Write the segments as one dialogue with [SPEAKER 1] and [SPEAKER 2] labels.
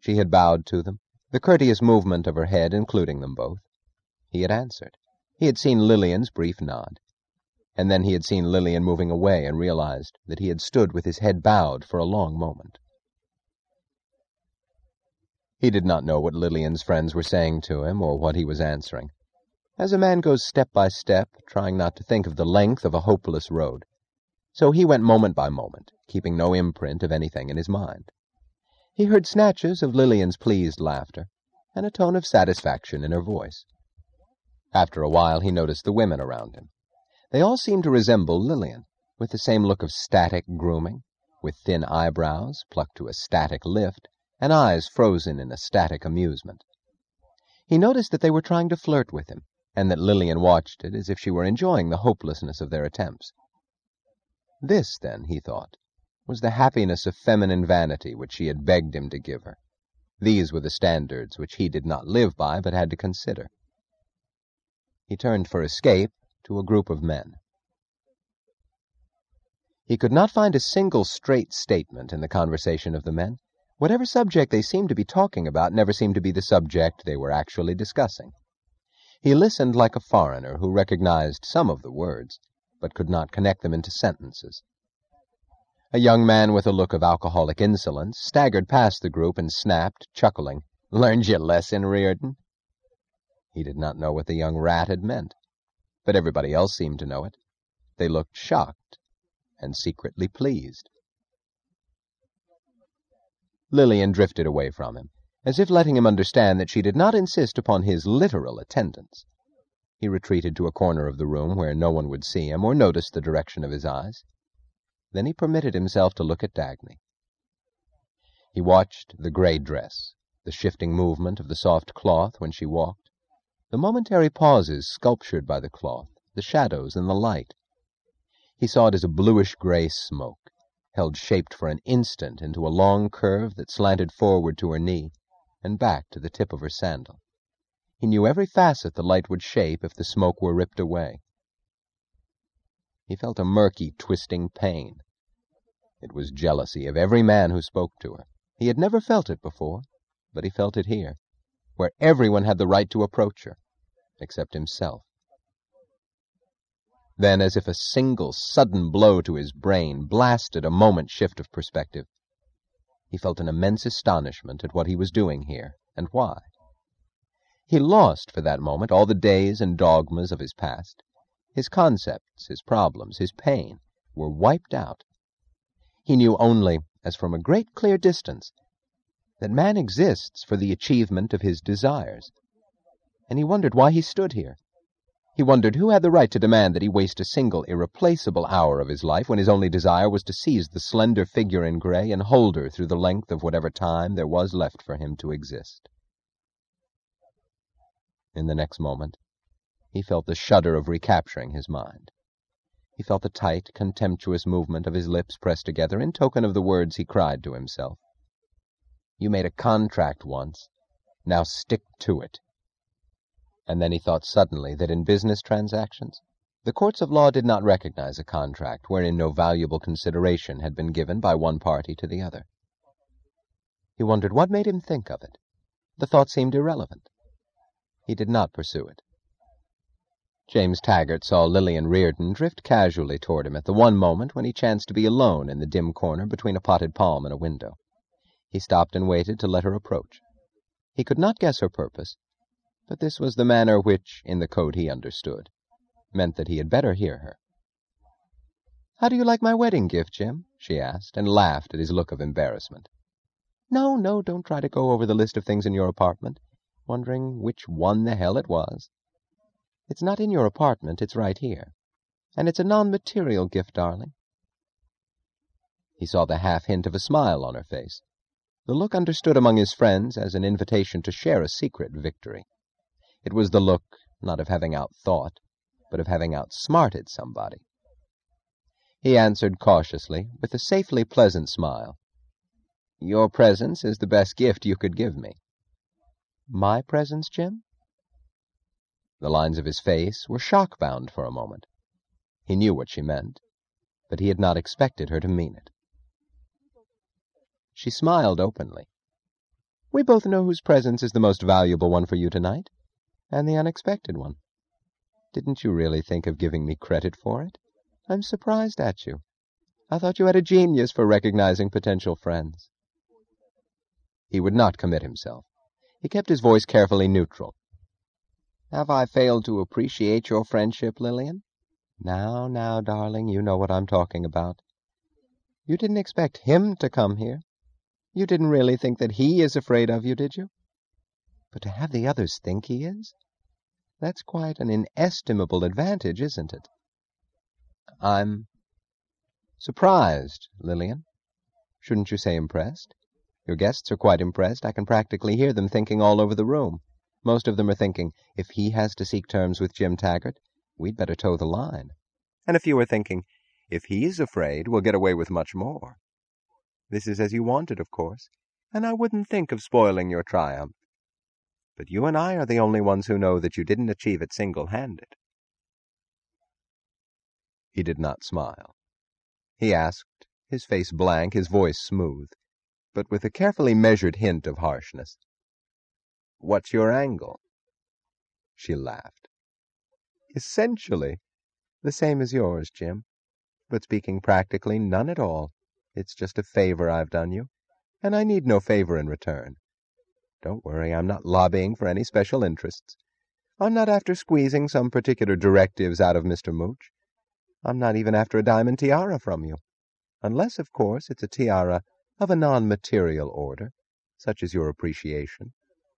[SPEAKER 1] She had bowed to them, the courteous movement of her head including them both. He had answered. He had seen Lillian's brief nod. And then he had seen Lillian moving away and realized that he had stood with his head bowed for a long moment. He did not know what Lillian's friends were saying to him or what he was answering. As a man goes step by step, trying not to think of the length of a hopeless road, so he went moment by moment, keeping no imprint of anything in his mind. He heard snatches of Lillian's pleased laughter, and a tone of satisfaction in her voice. After a while he noticed the women around him. They all seemed to resemble Lillian, with the same look of static grooming, with thin eyebrows plucked to a static lift, and eyes frozen in a static amusement. He noticed that they were trying to flirt with him, and that Lillian watched it as if she were enjoying the hopelessness of their attempts. This, then, he thought, was the happiness of feminine vanity which she had begged him to give her. These were the standards which he did not live by but had to consider. He turned for escape to a group of men. He could not find a single straight statement in the conversation of the men. Whatever subject they seemed to be talking about never seemed to be the subject they were actually discussing. He listened like a foreigner who recognized some of the words, but could not connect them into sentences. A young man with a look of alcoholic insolence staggered past the group and snapped, chuckling, "Learned your lesson, Reardon?" He did not know what the young rat had meant, but everybody else seemed to know it. They looked shocked and secretly pleased. Lillian drifted away from him, as if letting him understand that she did not insist upon his literal attendance. He retreated to a corner of the room where no one would see him or notice the direction of his eyes. Then he permitted himself to look at Dagny. He watched the gray dress, the shifting movement of the soft cloth when she walked, the momentary pauses sculptured by the cloth, the shadows and the light. He saw it as a bluish-gray smoke, held shaped for an instant into a long curve that slanted forward to her knee and back to the tip of her sandal. He knew every facet the light would shape if the smoke were ripped away. He felt a murky, twisting pain. It was jealousy of every man who spoke to her. He had never felt it before, but he felt it here, where everyone had the right to approach her, except himself. Then, as if a single, sudden blow to his brain blasted a moment's shift of perspective, he felt an immense astonishment at what he was doing here, and why. He lost, for that moment, all the days and dogmas of his past. His concepts, his problems, his pain were wiped out. He knew only, as from a great clear distance, that man exists for the achievement of his desires. And he wondered why he stood here. He wondered who had the right to demand that he waste a single irreplaceable hour of his life when his only desire was to seize the slender figure in gray and hold her through the length of whatever time there was left for him to exist. In the next moment, he felt the shudder of recapturing his mind. He felt the tight, contemptuous movement of his lips pressed together in token of the words he cried to himself. "You made a contract once. Now stick to it." And then he thought suddenly that in business transactions, the courts of law did not recognize a contract wherein no valuable consideration had been given by one party to the other. He wondered what made him think of it. The thought seemed irrelevant. He did not pursue it. James Taggart saw Lillian Reardon drift casually toward him at the one moment when he chanced to be alone in the dim corner between a potted palm and a window. He stopped and waited to let her approach. He could not guess her purpose, but this was the manner which, in the code he understood, meant that he had better hear her. "How do you like my wedding gift, Jim?" she asked, and laughed at his look of embarrassment. No, don't try to go over the list of things in your apartment, wondering which one the hell it was. It's not in your apartment, it's right here. And it's a non-material gift, darling." He saw the half-hint of a smile on her face. The look understood among his friends as an invitation to share a secret victory. It was the look, not of having outthought, but of having outsmarted somebody. He answered cautiously, with a safely pleasant smile, "Your presence is the best gift you could give me." "My presence, Jim?" The lines of his face were shock-bound for a moment. He knew what she meant, but he had not expected her to mean it. She smiled openly. We both know whose presence is the most valuable one for you tonight, and the unexpected one. Didn't you really think of giving me credit for it? I'm surprised at you. I thought you had a genius for recognizing potential friends." He would not commit himself. He kept his voice carefully neutral. "Have I failed to appreciate your friendship, Lillian?" Now, darling, you know what I'm talking about. You didn't expect him to come here. You didn't really think that he is afraid of you, did you? But to have the others think he is, that's quite an inestimable advantage, isn't it? I'm surprised, Lillian. Shouldn't you say impressed? Your guests are quite impressed. I can practically hear them thinking all over the room. Most of them are thinking, if he has to seek terms with Jim Taggart, we'd better toe the line. And a few are thinking, if he's afraid, we'll get away with much more. This is as you wanted, of course, and I wouldn't think of spoiling your triumph. But you and I are the only ones who know that you didn't achieve it single-handed." He did not smile. He asked, his face blank, his voice smooth, but with a carefully measured hint of harshness, "What's your angle?" She laughed. "Essentially the same as yours, Jim. But speaking practically, none at all. It's just a favor I've done you, and I need no favor in return. Don't worry, I'm not lobbying for any special interests. I'm not after squeezing some particular directives out of Mr. Mooch. I'm not even after a diamond tiara from you. Unless, of course, it's a tiara of a non-material order, such as your appreciation."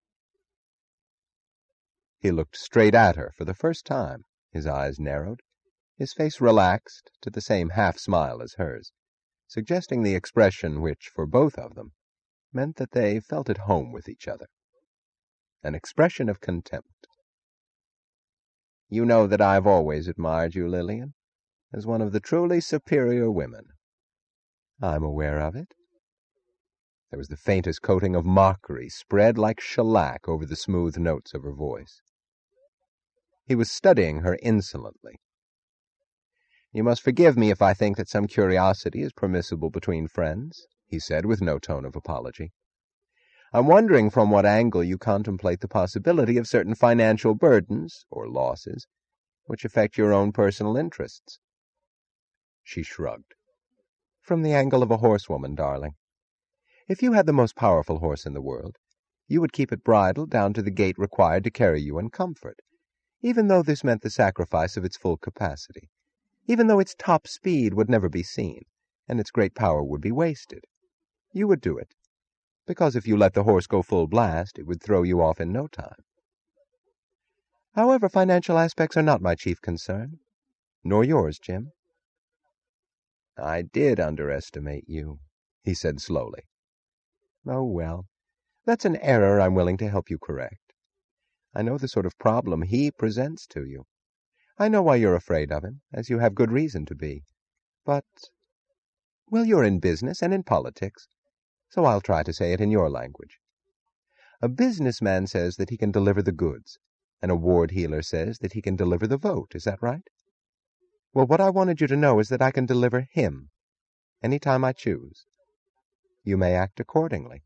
[SPEAKER 1] He looked straight at her for the first time. His eyes narrowed. His face relaxed to the same half-smile as hers, suggesting the expression which, for both of them, meant that they felt at home with each other. An expression of contempt. "You know that I've always admired you, Lillian, as one of the truly superior women." "I'm aware of it." There was the faintest coating of mockery spread like shellac over the smooth notes of her voice. He was studying her insolently. "You must forgive me if I think that some curiosity is permissible between friends," he said with no tone of apology. "I'm wondering from what angle you contemplate the possibility of certain financial burdens, or losses, which affect your own personal interests." She shrugged. "From the angle of a horsewoman, darling. If you had the most powerful horse in the world, you would keep it bridled down to the gait required to carry you in comfort, even though this meant the sacrifice of its full capacity, even though its top speed would never be seen, and its great power would be wasted. You would do it, because if you let the horse go full blast, it would throw you off in no time. However, financial aspects are not my chief concern, nor yours, Jim." "I did underestimate you," he said slowly. "Oh, well, that's an error I'm willing to help you correct. I know the sort of problem he presents to you. I know why you're afraid of him, as you have good reason to be. But, well, you're in business and in politics, so I'll try to say it in your language. A businessman says that he can deliver the goods. An award healer says that he can deliver the vote. Is that right? Well, what I wanted you to know is that I can deliver him any time I choose. You may act accordingly."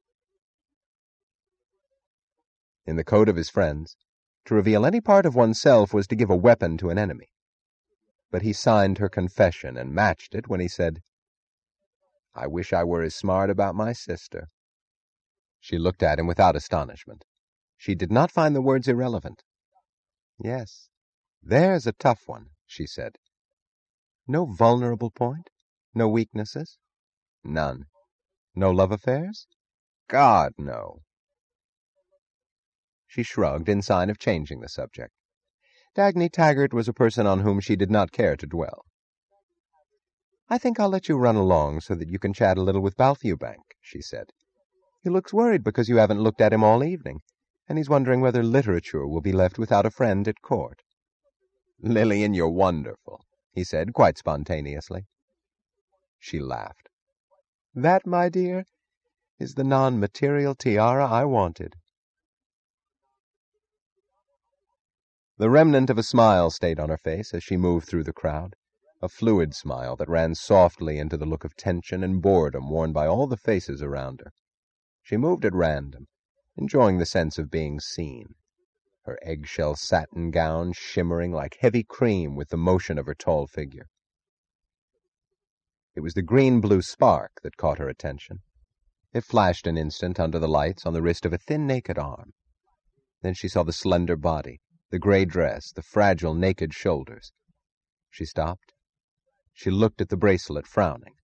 [SPEAKER 1] In the code of his friends, to reveal any part of oneself was to give a weapon to an enemy. But he signed her confession and matched it when he said, "I wish I were as smart about my sister." She looked at him without astonishment. She did not find the words irrelevant. "Yes, there's a tough one," she said. "No vulnerable point? No weaknesses?" "None." "No love affairs?" "God, no." She shrugged in sign of changing the subject. Dagny Taggart was a person on whom she did not care to dwell. "I think I'll let you run along so that you can chat a little with Balthewbank," she said. "He looks worried because you haven't looked at him all evening, and he's wondering whether literature will be left without a friend at court." "Lillian, you're wonderful," he said quite spontaneously. She laughed. "That, my dear, is the non-material tiara I wanted." The remnant of a smile stayed on her face as she moved through the crowd, a fluid smile that ran softly into the look of tension and boredom worn by all the faces around her. She moved at random, enjoying the sense of being seen, her eggshell satin gown shimmering like heavy cream with the motion of her tall figure. It was the green-blue spark that caught her attention. It flashed an instant under the lights on the wrist of a thin, naked arm. Then she saw the slender body, the gray dress, the fragile, naked shoulders. She stopped. She looked at the bracelet, frowning.